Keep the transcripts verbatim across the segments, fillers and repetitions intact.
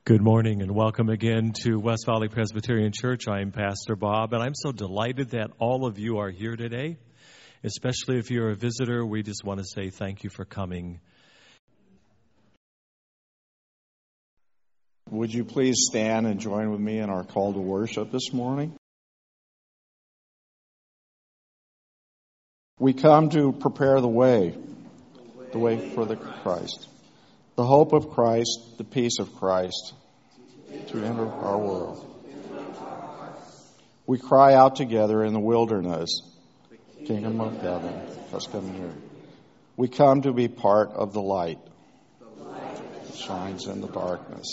Good morning and welcome again to West Valley Presbyterian Church. I'm Pastor Bob, and I'm so delighted that all of you are here today. Especially if you're a visitor, we just want to say thank you for coming. Would you please stand and join with me in our call to worship this morning? We come to prepare the way, the way for the Christ. The hope of Christ, the peace of Christ, to enter our world. We cry out together in the wilderness, Kingdom of heaven has come near. We come to be part of the light that shines in the darkness.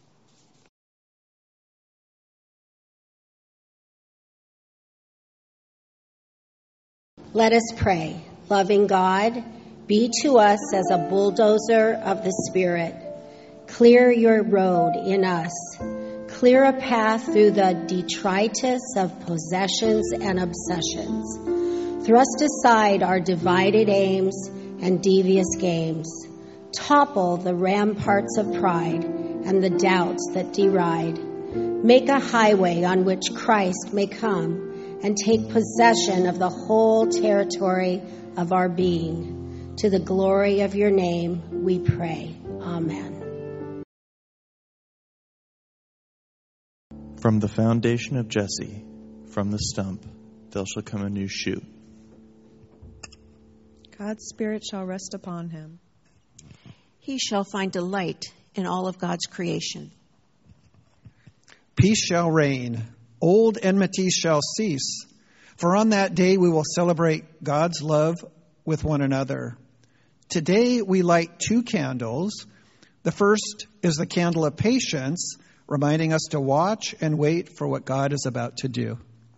Let us pray. Loving God, be to us as a bulldozer of the Spirit. Clear your road in us. Clear a path through the detritus of possessions and obsessions. Thrust aside our divided aims and devious games. Topple the ramparts of pride and the doubts that deride. Make a highway on which Christ may come and take possession of the whole territory of our being. To the glory of your name, we pray. Amen. From the foundation of Jesse, from the stump, there shall come a new shoot. God's Spirit shall rest upon him. He shall find delight in all of God's creation. Peace shall reign. Old enmities shall cease. For on that day we will celebrate God's love with one another. Today we light two candles. The first is the candle of patience, reminding us to watch and wait for what God is about to do.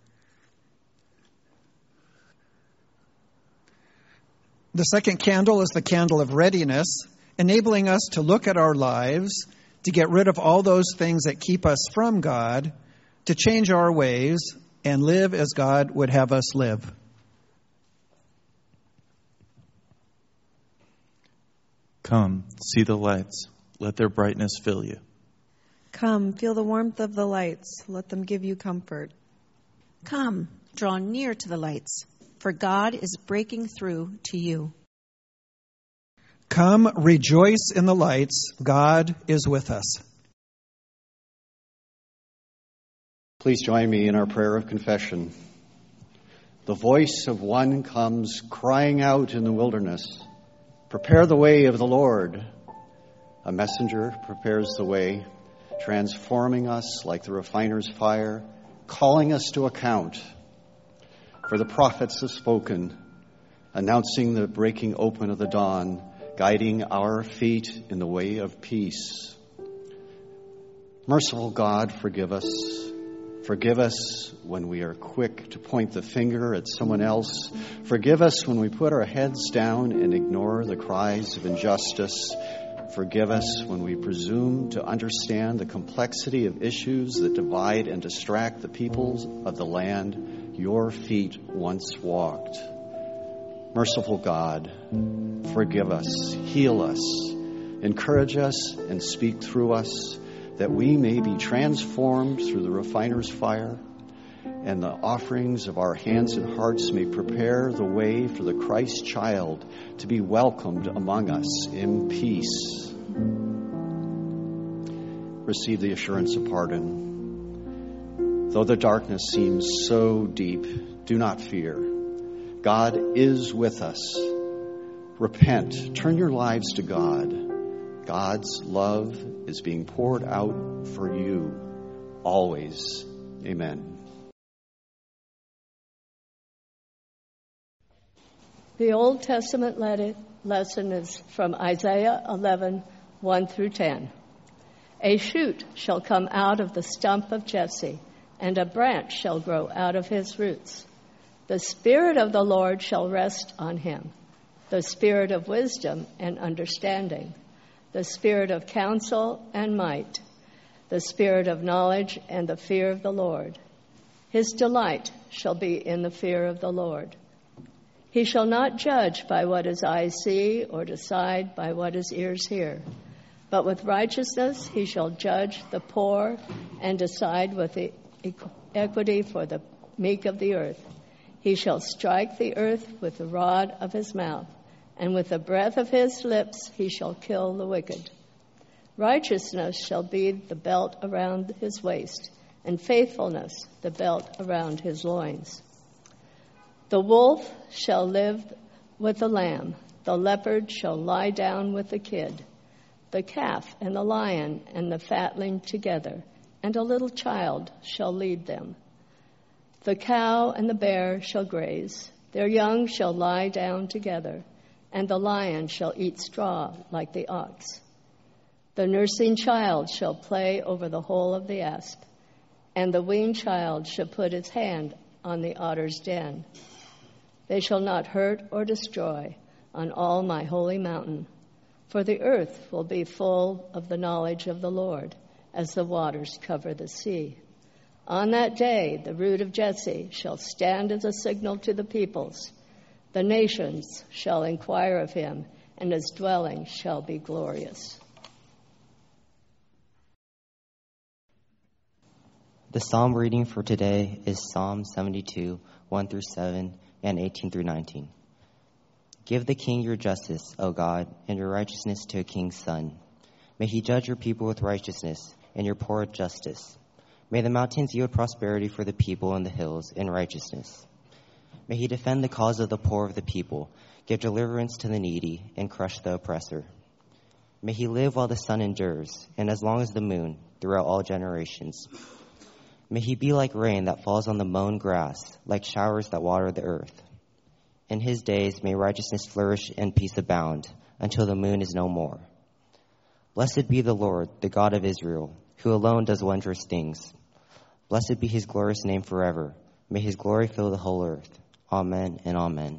The second candle is the candle of readiness, enabling us to look at our lives, to get rid of all those things that keep us from God, to change our ways and live as God would have us live. Come, see the lights. Let their brightness fill you. Come, feel the warmth of the lights. Let them give you comfort. Come, draw near to the lights, for God is breaking through to you. Come, rejoice in the lights. God is with us. Please join me in our prayer of confession. The voice of one comes crying out in the wilderness, "Prepare the way of the Lord." A messenger prepares the way, transforming us like the refiner's fire, calling us to account. For the prophets have spoken, announcing the breaking open of the dawn, guiding our feet in the way of peace. Merciful God, forgive us. Forgive us when we are quick to point the finger at someone else. Forgive us when we put our heads down and ignore the cries of injustice. Forgive us when we presume to understand the complexity of issues that divide and distract the peoples of the land your feet once walked. Merciful God, forgive us, heal us, encourage us, and speak through us, that we may be transformed through the refiner's fire, and the offerings of our hands and hearts may prepare the way for the Christ child to be welcomed among us in peace. Receive the assurance of pardon. Though the darkness seems so deep, do not fear. God is with us. Repent. Turn your lives to God. God's love is being poured out for you always. Amen. The Old Testament lesson is from Isaiah eleven, one through ten. A shoot shall come out of the stump of Jesse, and a branch shall grow out of his roots. The Spirit of the Lord shall rest on him, the Spirit of wisdom and understanding, the Spirit of counsel and might, the Spirit of knowledge and the fear of the Lord. His delight shall be in the fear of the Lord. He shall not judge by what his eyes see or decide by what his ears hear, But with righteousness he shall judge the poor and decide with equity for the meek of the earth. He shall strike the earth with the rod of his mouth, and with the breath of his lips he shall kill the wicked. Righteousness shall be the belt around his waist, and faithfulness the belt around his loins. The wolf shall live with the lamb, the leopard shall lie down with the kid, the calf and the lion and the fatling together, and a little child shall lead them. The cow and the bear shall graze, their young shall lie down together, and the lion shall eat straw like the ox. The nursing child shall play over the hole of the asp, and the weaned child shall put his hand on the otter's den. They shall not hurt or destroy on all my holy mountain, for the earth will be full of the knowledge of the Lord, as the waters cover the sea. On that day the root of Jesse shall stand as a signal to the peoples. The nations shall inquire of him, and his dwelling shall be glorious. The psalm reading for today is Psalm seventy-two, one through seven, and eighteen through nineteen. Give the king your justice, O God, and your righteousness to a king's son. May he judge your people with righteousness, and your poor with justice. May the mountains yield prosperity for the people, and the hills in righteousness. May he defend the cause of the poor of the people, give deliverance to the needy, and crush the oppressor. May he live while the sun endures, and as long as the moon, throughout all generations. May he be like rain that falls on the mown grass, like showers that water the earth. In his days may righteousness flourish and peace abound, until the moon is no more. Blessed be the Lord, the God of Israel, who alone does wondrous things. Blessed be his glorious name forever. May his glory fill the whole earth. Amen and amen.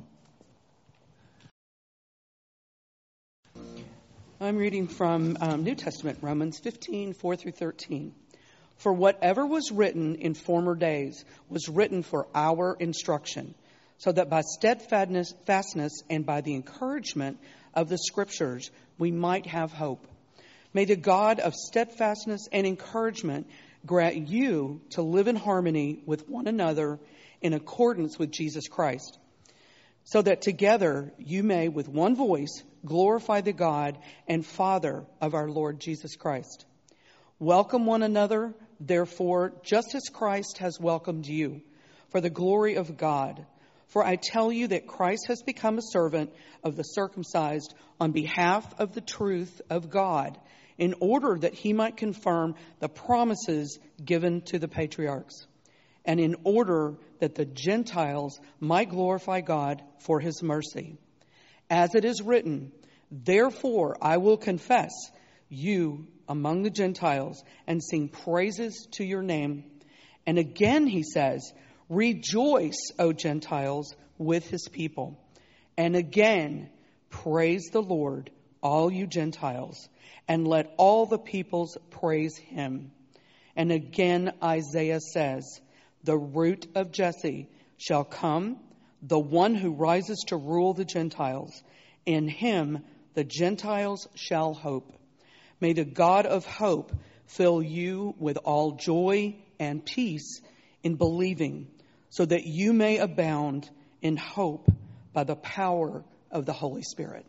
I'm reading from um, New Testament, Romans fifteen, four through thirteen. For whatever was written in former days was written for our instruction, so that by steadfastness and by the encouragement of the Scriptures we might have hope. May the God of steadfastness and encouragement grant you to live in harmony with one another in accordance with Jesus Christ, so that together you may with one voice glorify the God and Father of our Lord Jesus Christ. Welcome one another, therefore, just as Christ has welcomed you, for the glory of God. For I tell you that Christ has become a servant of the circumcised on behalf of the truth of God, in order that he might confirm the promises given to the patriarchs, and in order that the Gentiles might glorify God for his mercy. As it is written, therefore I will confess you among the Gentiles and sing praises to your name. And again he says, rejoice, O Gentiles, with his people. And again, praise the Lord, all you Gentiles, and let all the peoples praise him. And again Isaiah says, the root of Jesse shall come, the one who rises to rule the Gentiles. In him the Gentiles shall hope. May the God of hope fill you with all joy and peace in believing, so that you may abound in hope by the power of the Holy Spirit.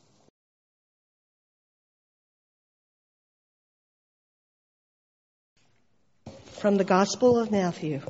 From the Gospel of Matthew.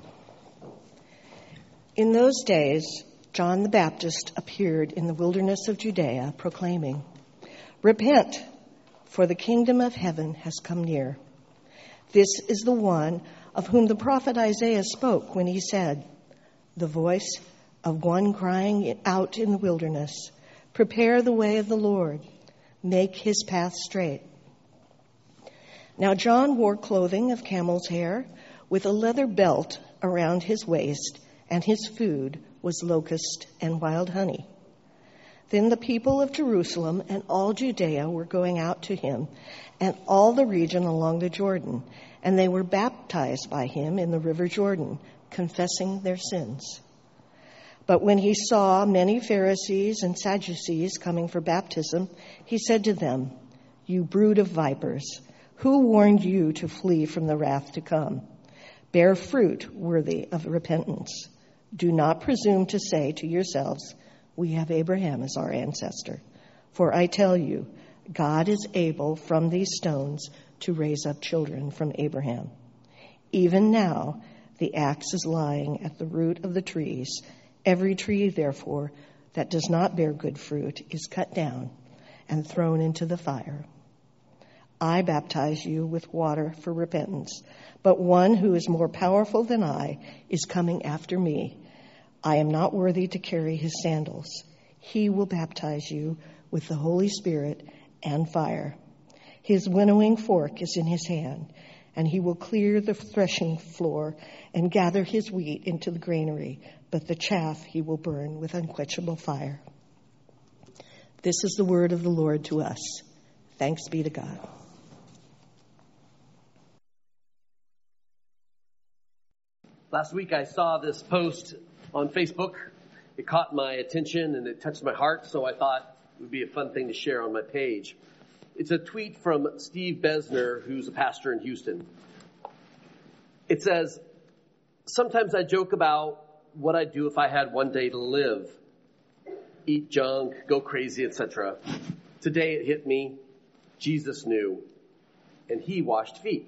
In those days, John the Baptist appeared in the wilderness of Judea, proclaiming, repent, for the kingdom of heaven has come near. This is the one of whom the prophet Isaiah spoke when he said, the voice of one crying out in the wilderness, prepare the way of the Lord, make his path straight. Now John wore clothing of camel's hair with a leather belt around his waist, and his food was locust and wild honey. Then the people of Jerusalem and all Judea were going out to him, and all the region along the Jordan, and they were baptized by him in the river Jordan, confessing their sins. But when he saw many Pharisees and Sadducees coming for baptism, he said to them, you brood of vipers. Who warned you to flee from the wrath to come? Bear fruit worthy of repentance. Do not presume to say to yourselves, we have Abraham as our ancestor. For I tell you, God is able from these stones to raise up children from Abraham. Even now, the axe is lying at the root of the trees. Every tree, therefore, that does not bear good fruit is cut down and thrown into the fire. I baptize you with water for repentance, but one who is more powerful than I is coming after me. I am not worthy to carry his sandals. He will baptize you with the Holy Spirit and fire. His winnowing fork is in his hand, and he will clear the threshing floor and gather his wheat into the granary, but the chaff he will burn with unquenchable fire. This is the word of the Lord to us. Thanks be to God. Last week I saw this post on Facebook. It caught my attention and it touched my heart, so I thought it would be a fun thing to share on my page. It's a tweet from Steve Besner, who's a pastor in Houston. It says, sometimes I joke about what I'd do if I had one day to live. Eat junk, go crazy, et cetera. Today it hit me. Jesus knew, and he washed feet.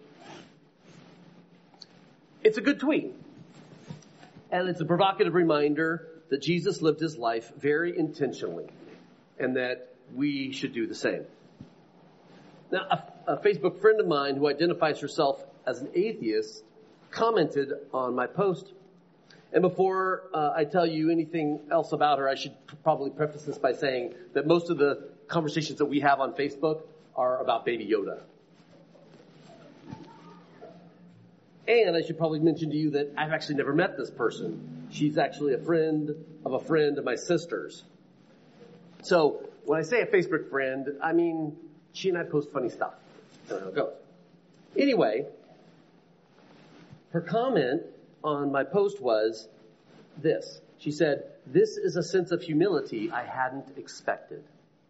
It's a good tweet. And it's a provocative reminder that Jesus lived his life very intentionally and that we should do the same. Now, a, a Facebook friend of mine who identifies herself as an atheist commented on my post. And before uh, I tell you anything else about her, I should probably preface this by saying that most of the conversations that we have on Facebook are about Baby Yoda. And I should probably mention to you that I've actually never met this person. She's actually a friend of a friend of my sister's. So when I say a Facebook friend, I mean, she and I post funny stuff. That's how it goes. Anyway, her comment on my post was this. She said, "This is a sense of humility I hadn't expected."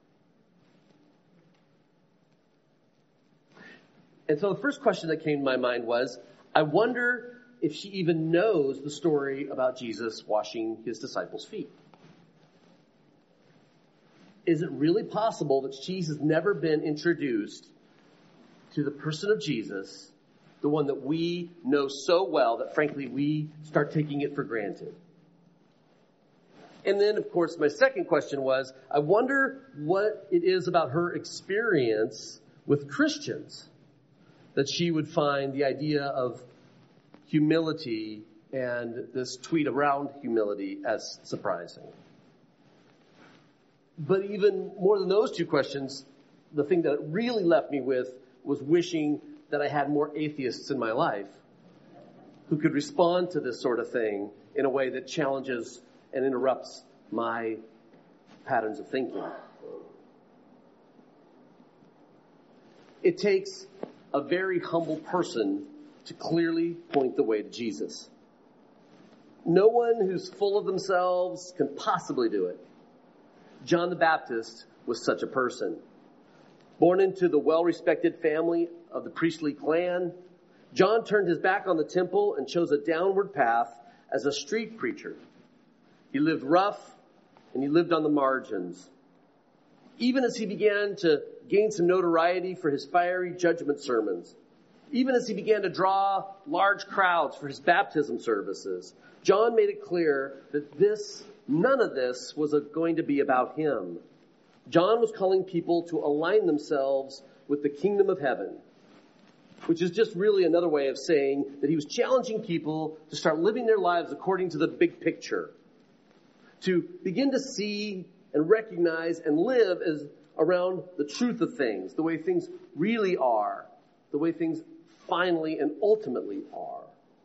And so the first question that came to my mind was, I wonder if she even knows the story about Jesus washing his disciples' feet. Is it really possible that she has never been introduced to the person of Jesus, the one that we know so well that frankly we start taking it for granted? And then, of course, my second question was, I wonder what it is about her experience with Christians that she would find the idea of humility and this tweet around humility as surprising. But even more than those two questions, the thing that it really left me with was wishing that I had more atheists in my life who could respond to this sort of thing in a way that challenges and interrupts my patterns of thinking. It takes a very humble person to clearly point the way to Jesus. No one who's full of themselves can possibly do it. John the Baptist was such a person. Born into the well-respected family of the priestly clan, John turned his back on the temple and chose a downward path as a street preacher. He lived rough and he lived on the margins. Even as he began to gain some notoriety for his fiery judgment sermons, even as he began to draw large crowds for his baptism services, John made it clear that this, none of this was going to be about him. John was calling people to align themselves with the kingdom of heaven, which is just really another way of saying that he was challenging people to start living their lives according to the big picture, to begin to see and recognize and live as around the truth of things, the way things really are, the way things finally and ultimately are.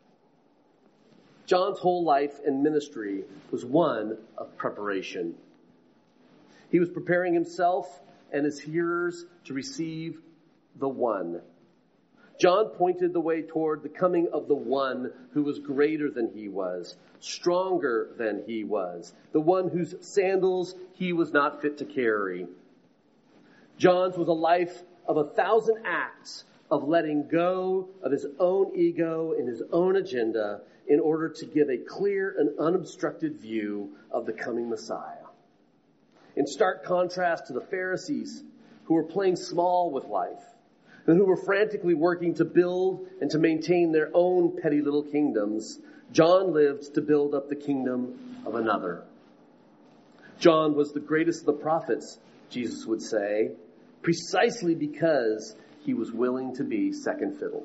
John's whole life and ministry was one of preparation. He was preparing himself and his hearers to receive the one. John pointed the way toward the coming of the one who was greater than he was, stronger than he was, the one whose sandals he was not fit to carry. John's was a life of a thousand acts of letting go of his own ego and his own agenda in order to give a clear and unobstructed view of the coming Messiah. In stark contrast to the Pharisees, who were playing small with life and who were frantically working to build and to maintain their own petty little kingdoms, John lived to build up the kingdom of another. John was the greatest of the prophets, Jesus would say, precisely because he was willing to be second fiddle.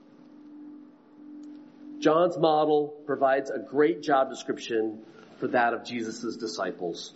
John's model provides a great job description for that of Jesus' disciples.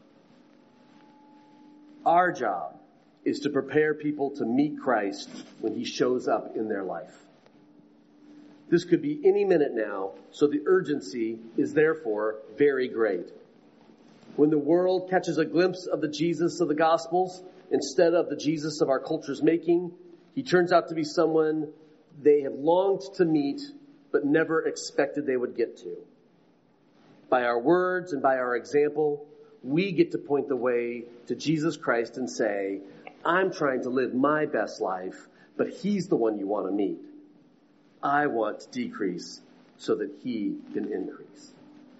Our job is to prepare people to meet Christ when he shows up in their life. This could be any minute now, so the urgency is therefore very great. When the world catches a glimpse of the Jesus of the Gospels, instead of the Jesus of our culture's making, he turns out to be someone they have longed to meet, but never expected they would get to. By our words and by our example, we get to point the way to Jesus Christ and say, I'm trying to live my best life, but he's the one you want to meet. I want to decrease so that he can increase.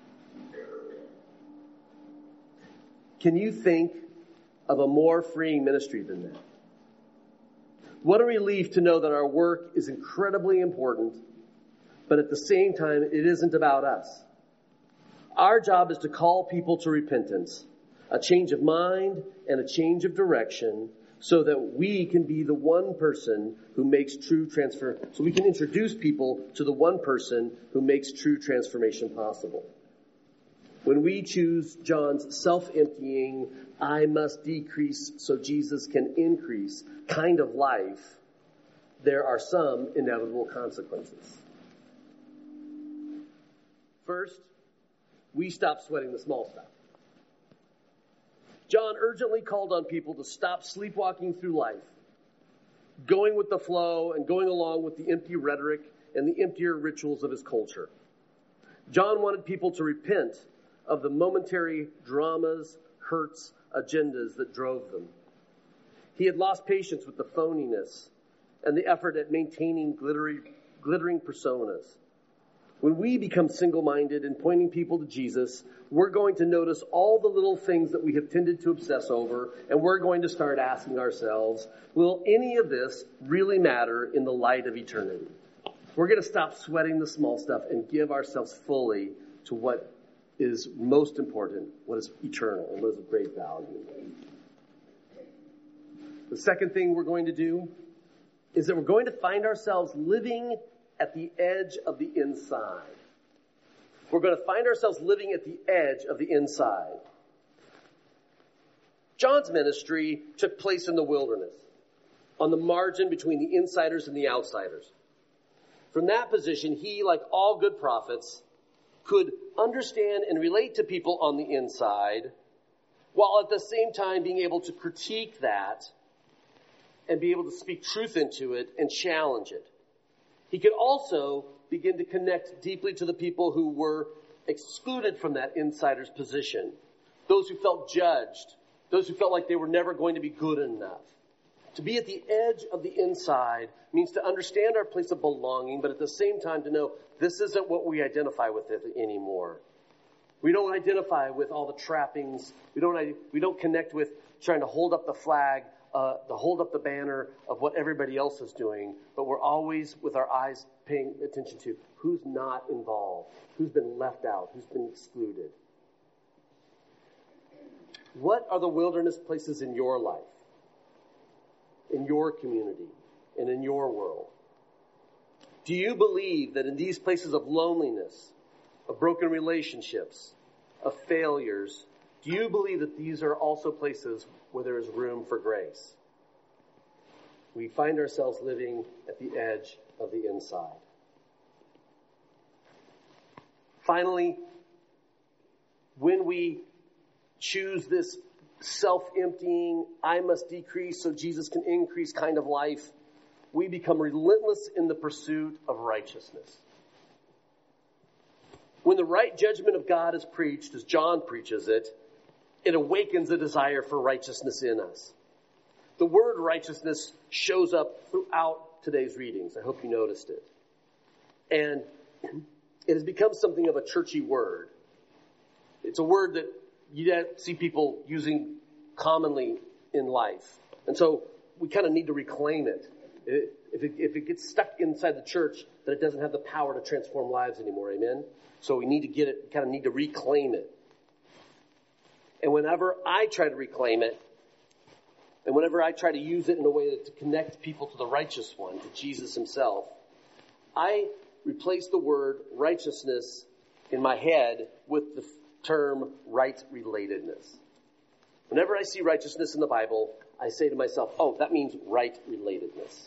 Can you think of a more freeing ministry than that? What a relief to know that our work is incredibly important, but at the same time, it isn't about us. Our job is to call people to repentance, a change of mind and a change of direction, so that we can be the one person who makes true transfer, so we can introduce people to the one person who makes true transformation possible. When we choose John's self-emptying, I must decrease so Jesus can increase kind of life, there are some inevitable consequences. First, we stop sweating the small stuff. John urgently called on people to stop sleepwalking through life, going with the flow and going along with the empty rhetoric and the emptier rituals of his culture. John wanted people to repent of the momentary dramas, hurts, agendas that drove them. He had lost patience with the phoniness and the effort at maintaining glittery, glittering personas. When we become single-minded in pointing people to Jesus, we're going to notice all the little things that we have tended to obsess over, and we're going to start asking ourselves, will any of this really matter in the light of eternity? We're going to stop sweating the small stuff and give ourselves fully to what is most important, what is eternal, and what is of great value. The second thing we're going to do is that we're going to find ourselves living at the edge of the inside. We're going to find ourselves living at the edge of the inside. John's ministry took place in the wilderness, on the margin between the insiders and the outsiders. From that position, he, like all good prophets, could understand and relate to people on the inside, while at the same time being able to critique that and be able to speak truth into it and challenge it. He could also begin to connect deeply to the people who were excluded from that insider's position. Those who felt judged. Those who felt like they were never going to be good enough. To be at the edge of the inside means to understand our place of belonging, but at the same time to know this isn't what we identify with it anymore. We don't identify with all the trappings. We don't, we don't connect with trying to hold up the flag, uh, to hold up the banner of what everybody else is doing, but we're always with our eyes paying attention to who's not involved, who's been left out, who's been excluded. What are the wilderness places in your life, in your community, and in your world? Do you believe that in these places of loneliness, of broken relationships, of failures, do you believe that these are also places where there is room for grace? We find ourselves living at the edge of the inside. Finally, when we choose this self-emptying, I must decrease so Jesus can increase kind of life, we become relentless in the pursuit of righteousness. When the right judgment of God is preached, as John preaches it, it awakens a desire for righteousness in us. The word righteousness shows up throughout today's readings. I hope you noticed it. And it has become something of a churchy word. It's a word that you see people using commonly in life. And so we kind of need to reclaim it. If it, if it gets stuck inside the church, then it doesn't have the power to transform lives anymore. Amen? So we need to get it, kind of need to reclaim it. And whenever I try to reclaim it, and whenever I try to use it in a way that to connect people to the righteous one, to Jesus himself, I replace the word righteousness in my head with the term right-relatedness. Whenever I see righteousness in the Bible, I say to myself, oh, that means right-relatedness.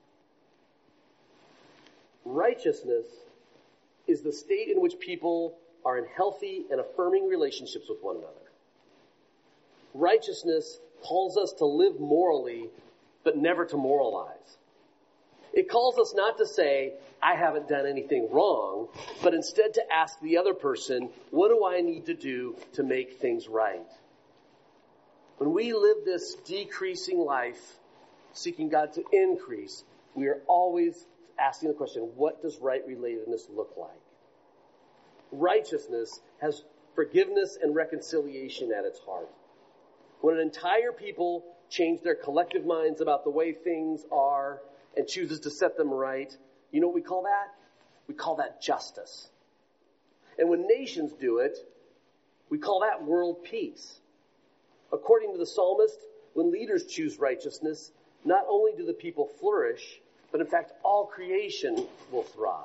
Righteousness is the state in which people are in healthy and affirming relationships with one another. Righteousness calls us to live morally, but never to moralize. It calls us not to say, I haven't done anything wrong, but instead to ask the other person, what do I need to do to make things right? When we live this decreasing life, seeking God to increase, we are always asking the question, what does right relatedness look like? Righteousness has forgiveness and reconciliation at its heart. When an entire people change their collective minds about the way things are and chooses to set them right, you know what we call that? We call that justice. And when nations do it, we call that world peace. According to the psalmist, when leaders choose righteousness, not only do the people flourish, but in fact, all creation will thrive.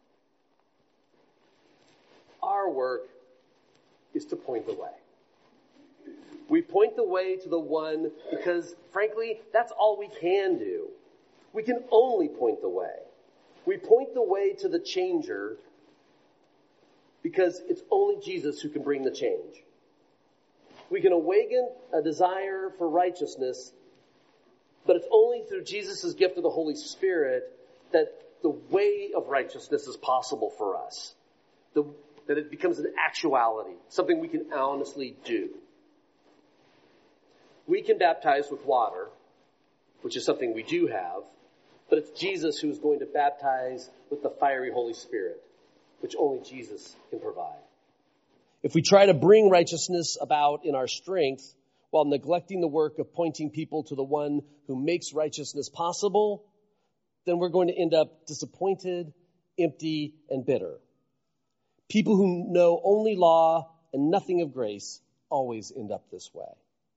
Our work is to point the way. We point the way to the one because, frankly, that's all we can do. We can only point the way. We point the way to the changer because it's only Jesus who can bring the change. We can awaken a desire for righteousness, but it's only through Jesus' gift of the Holy Spirit that the way of righteousness is possible for us. The, that it becomes an actuality, something we can honestly do. We can baptize with water, which is something we do have, but it's Jesus who is going to baptize with the fiery Holy Spirit, which only Jesus can provide. If we try to bring righteousness about in our strength while neglecting the work of pointing people to the one who makes righteousness possible, then we're going to end up disappointed, empty, and bitter. People who know only law and nothing of grace always end up this way.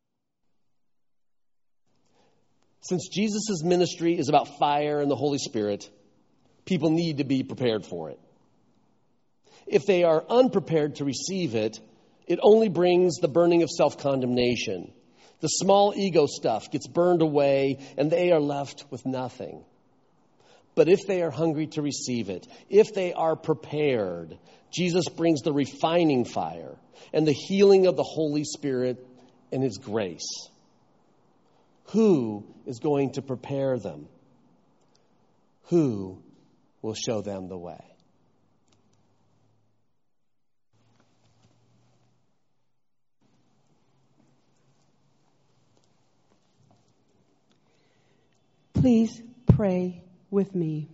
Since Jesus' ministry is about fire and the Holy Spirit, people need to be prepared for it. If they are unprepared to receive it, it only brings the burning of self-condemnation. The small ego stuff gets burned away and they are left with nothing. But if they are hungry to receive it, if they are prepared, Jesus brings the refining fire and the healing of the Holy Spirit and His grace. Who is going to prepare them? Who will show them the way? Please pray with me.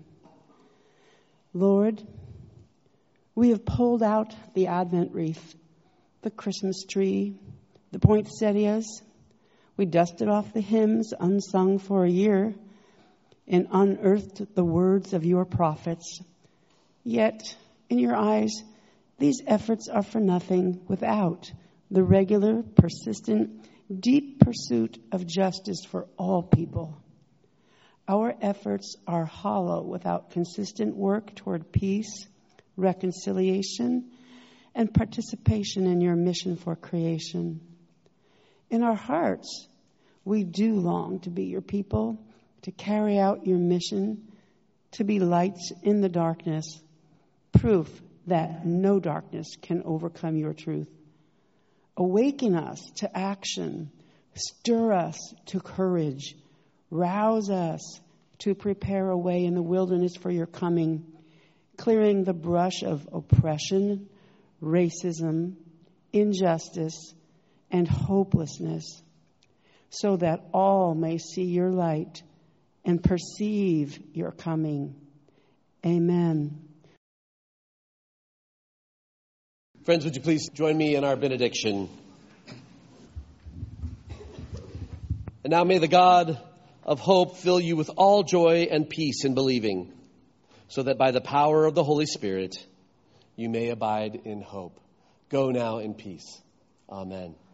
Lord, we have pulled out the Advent wreath, the Christmas tree, the poinsettias. We dusted off the hymns unsung for a year and unearthed the words of your prophets. Yet, in your eyes, these efforts are for nothing without the regular, persistent, deep pursuit of justice for all people. Our efforts are hollow without consistent work toward peace, reconciliation, and participation in your mission for creation. In our hearts, we do long to be your people, to carry out your mission, to be lights in the darkness, proof that no darkness can overcome your truth. Awaken us to action, stir us to courage, rouse us to prepare a way in the wilderness for your coming, clearing the brush of oppression, racism, injustice, and hopelessness. so that all may see your light and perceive your coming. Amen. Friends, would you please join me in our benediction? And now may the God of hope fill you with all joy and peace in believing, so that by the power of the Holy Spirit you may abide in hope. Go now in peace. Amen.